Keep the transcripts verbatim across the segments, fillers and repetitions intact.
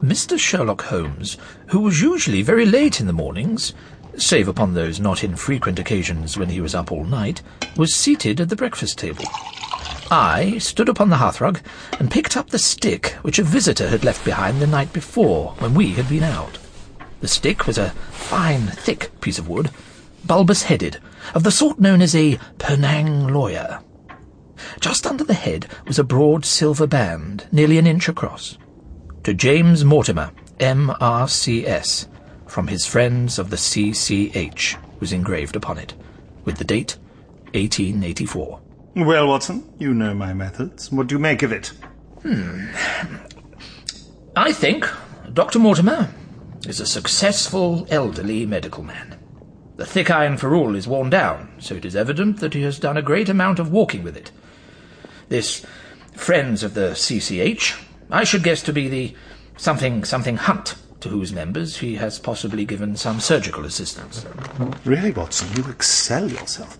Mister Sherlock Holmes, who was usually very late in the mornings, save upon those not infrequent occasions when he was up all night, was seated at the breakfast table. I stood upon the hearthrug and picked up the stick which a visitor had left behind the night before when we had been out. The stick was a fine, thick piece of wood, bulbous-headed, of the sort known as a Penang lawyer. Just under the head was a broad silver band, nearly an inch across. To James Mortimer, M R C S, from his friends of the C C H, was engraved upon it, with the date eighteen eighty-four. Well, Watson, you know my methods. What do you make of it? Hmm. I think Doctor Mortimer is a successful elderly medical man. The thick iron ferrule is worn down, so it is evident that he has done a great amount of walking with it. This Friends of the C C H, I should guess to be the something-something Hunt, to whose members he has possibly given some surgical assistance. Really, Watson, you excel yourself.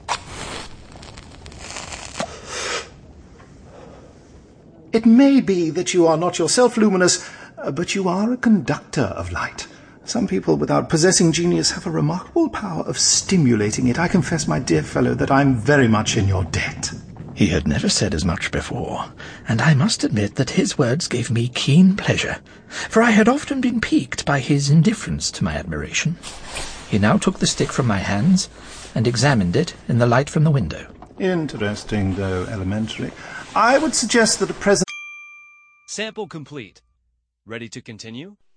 It may be that you are not yourself luminous, uh, but you are a conductor of light. Some people, without possessing genius, have a remarkable power of stimulating it. I confess, my dear fellow, that I'm very much in your debt. He had never said as much before, and I must admit that his words gave me keen pleasure, for I had often been piqued by his indifference to my admiration. He now took the stick from my hands and examined it in the light from the window. Interesting, though elementary. I would suggest that a present... Sample complete. Ready to continue?